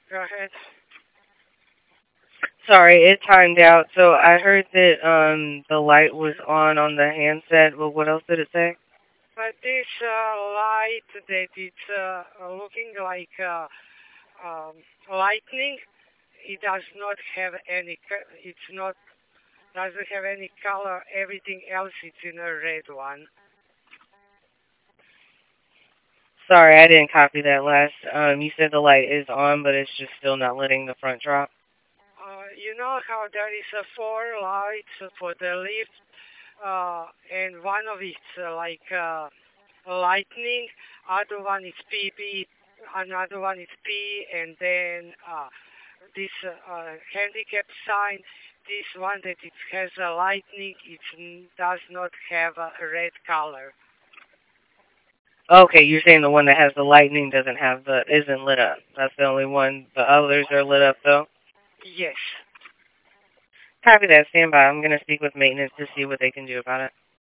Go ahead. Sorry, it timed out. So I heard that the light was on the handset. Well, what else did it say? But this light that it's looking like lightning, it does not have any. It's not doesn't have any color. Everything else is in a red one. Sorry, I didn't copy that last. You said the light is on, but it's just still not letting the front drop. You know how there is four lights for the lift, and one of it's like lightning, other one is PB, another one is P, and then this handicap sign. This one that it has a lightning, it does not have a red color. Okay, you're saying the one that has the lightning doesn't have the isn't lit up. That's the only one. The others are lit up though. Yes. Copy that. Stand by. I'm gonna speak with maintenance to see what they can do about it.